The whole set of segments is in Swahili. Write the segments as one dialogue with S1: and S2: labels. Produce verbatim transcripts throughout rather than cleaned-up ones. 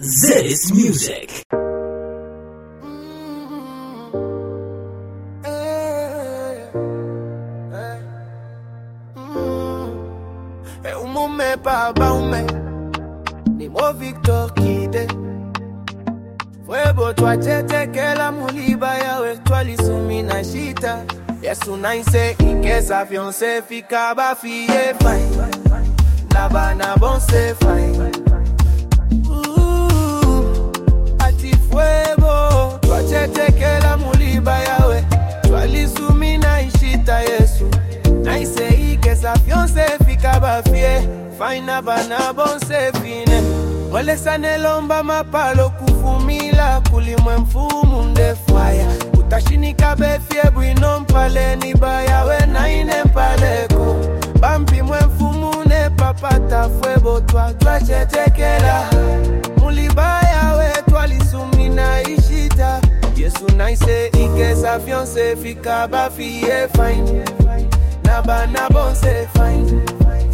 S1: Zedis Music.
S2: E un moment pa ba un me Ni mo Victor Kide Fuego twa chete ke la muliba ya we twali sumi na shita Yesu naise ikesa fiance fika ba fiye fine Na bana bon se fine Ati fuego twa chete ke la muliba ya we twali sumi na shita Yesu naise ikesa fiance fika ba fiye fine na bana bon se fine Wale sane lomba mapalo kufumila kulimwe mfumu ndefwaya Utashinika befye bwino mpale nibaya we na ine mpaleko Bampi mwe mfumu ne papata fwebo twa twa chetekela Mulibaya we twalisumi na ishita Yesu naise ikesa fiance fika bafiye fine Naba nabon se fine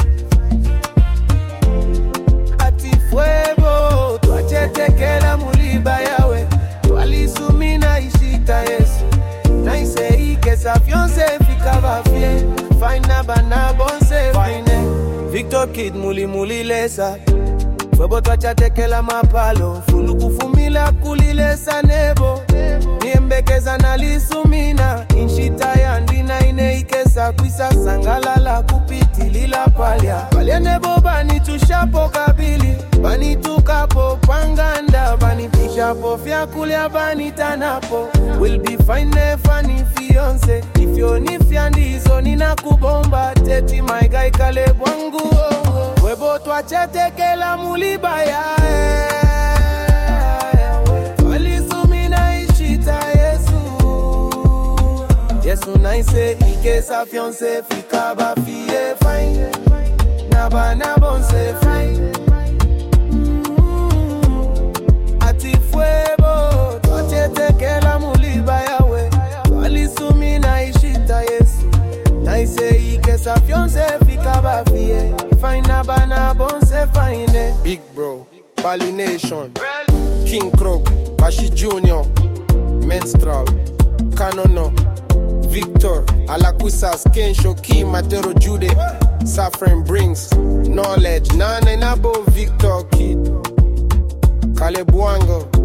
S2: Fuego, twa chete la muliba yawe Twalisumi na ishita Yesu Naise ike sa fiance fika ba fie Fine na bana bonse fine Victor Kid muli muli lesa Fuego twa chete la mapalo Fulu kufumila kulilesa nebo Niembekeza na lisumina Inshita ya ndina ine ike sa kuisa sangalala kupiti lila palia Palia nebo bani tushapo kabili Bani tukapo panganda Bani pishapo fyakulia bani tanapo Will be fine funny fiance If you nifya ndizo nina kubomba Teti my guy kale bwangu Webo twa chete ke la muliba ya Walisumi na ishita Yesu Yesu naise ike sa fiance fika ba fiye fine Naba nabon se fine Fuego, twachete ke la muliba yawe Walisumi na ishita Yesu Naise ike sa fiance fika ba fie Fine na bana bon se fine Big Bro, Bali Nation King Krog, Bashi Junior Menstral, Kanono Victor, Alakusas, Ken Shoki, Matero Jude Saffron Brings, Knowledge Nana Nabo Victor Kid Kale Buango